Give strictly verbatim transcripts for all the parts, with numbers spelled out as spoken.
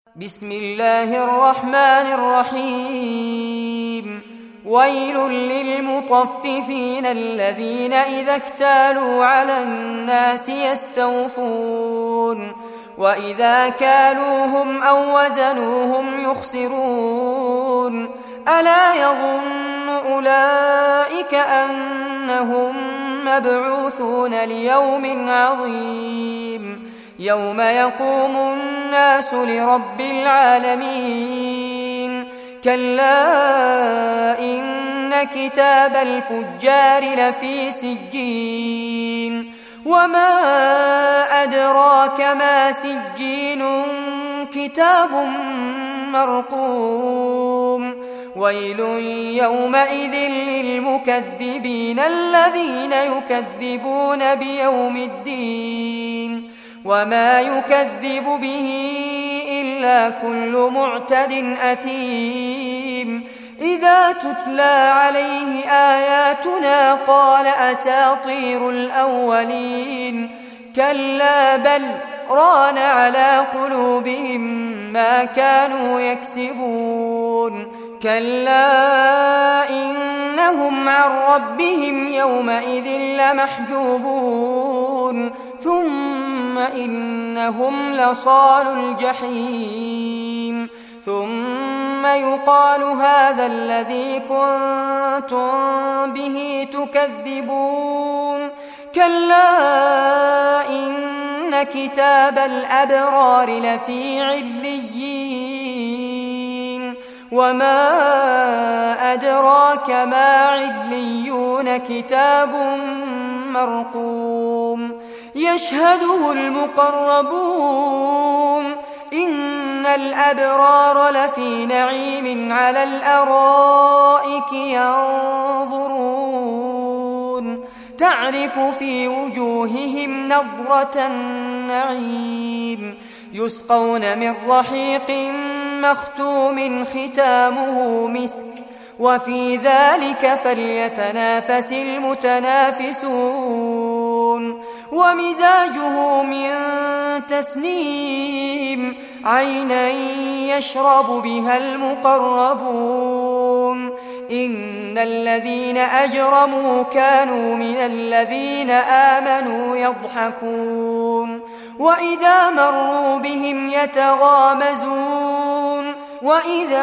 بسم الله الرحمن الرحيم ويل للمطففين الذين إذا اكتالوا على الناس يستوفون وإذا كالوهم أو وزنوهم يخسرون ألا يظن أولئك أنهم مبعوثون ليوم عظيم يوم يقوم الناس لرب العالمين كلا إن كتاب الفجار لفي سجين وما أدراك ما سجين كتاب مرقوم ويل يومئذ للمكذبين الذين يكذبون بيوم الدين وما يكذب به إلا كل معتد أثيم إذا تتلى عليه آياتنا قال أساطير الأولين كلا بل ران على قلوبهم ما كانوا يكسبون كلا إنهم عن ربهم يومئذ لمحجوبون ثم إنهم لصال الجحيم ثم يقال هذا الذي كنتم به تكذبون كلا إن كتاب الأبرار لفي عليين وما أدراك ما عليون كتاب مرقوم يشهده المقربون إن الأبرار لفي نعيم على الأرائك ينظرون تعرف في وجوههم نضرة النعيم يسقون من رحيق مختوم ختامه مسك وفي ذلك فليتنافس المتنافسون ومزاجه من تسنيم عينا يشرب بها المقربون إن الذين أجرموا كانوا من الذين آمنوا يضحكون وإذا مروا بهم يتغامزون وإذا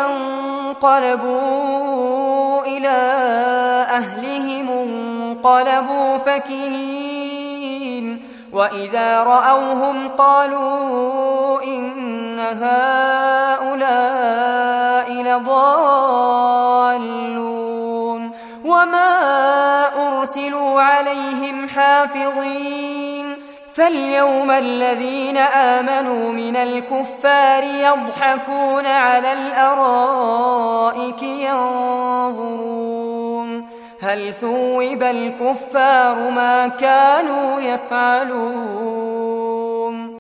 انقلبوا إلى أهلهم انقلبوا فكهين وإذا رأوهم قالوا إن هؤلاء لضالون وما أرسلوا عليهم حافظين فاليوم الذين آمنوا من الكفار يضحكون على الأرائك ينظرون هل ثوب الكفار ما كانوا يفعلون